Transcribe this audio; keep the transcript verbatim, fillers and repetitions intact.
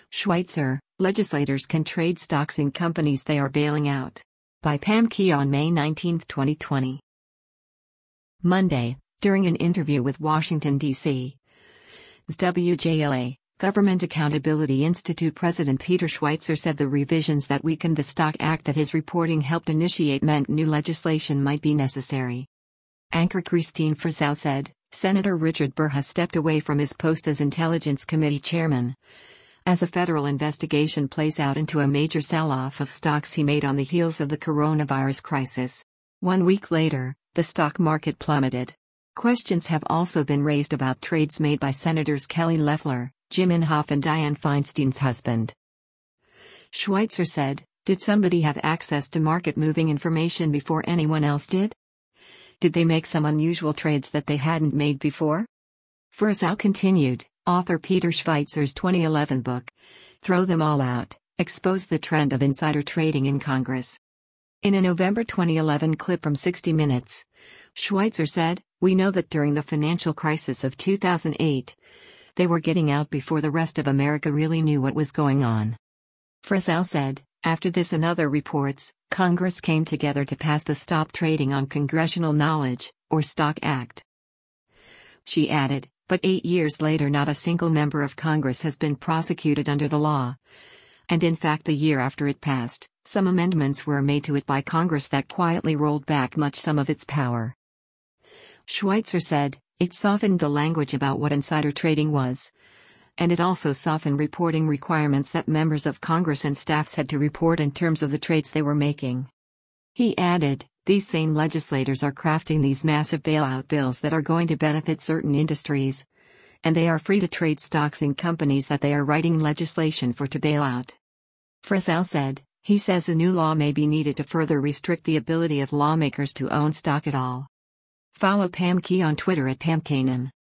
Schweitzer, legislators can trade stocks in companies they are bailing out. By Pam Keon, May nineteenth, twenty twenty. Monday, during an interview with Washington, D C W J L A, Government Accountability Institute President Peter Schweitzer said the revisions that weakened the Stock Act that his reporting helped initiate meant new legislation might be necessary. Anchor Christine Frizzell said, Senator Richard Burr has stepped away from his post as Intelligence Committee chairman as a federal investigation plays out into a major sell-off of stocks he made on the heels of the coronavirus crisis. One week later, the stock market plummeted. Questions have also been raised about trades made by Senators Kelly Loeffler, Jim Inhofe and Dianne Feinstein's husband. Schweitzer said, did somebody have access to market-moving information before anyone else did? Did they make some unusual trades that they hadn't made before? Frizzell continued, author Peter Schweitzer's twenty eleven book, Throw Them All Out, exposed the trend of insider trading in Congress. In a November twenty eleven clip from sixty minutes, Schweitzer said, we know that during the financial crisis of two thousand eight, they were getting out before the rest of America really knew what was going on. Frizzell said, after this and other reports, Congress came together to pass the Stop Trading on Congressional Knowledge, or STOCK Act. She added, but eight years later not a single member of Congress has been prosecuted under the law. And in fact the year after it passed, some amendments were made to it by Congress that quietly rolled back much some of its power. Schweitzer said, it softened the language about what insider trading was. And it also softened reporting requirements that members of Congress and staffs had to report in terms of the trades they were making. He added, these same legislators are crafting these massive bailout bills that are going to benefit certain industries. And they are free to trade stocks in companies that they are writing legislation for to bail out. Frizzell said, he says a new law may be needed to further restrict the ability of lawmakers to own stock at all. Follow Pam Key on Twitter at Pam Kanan.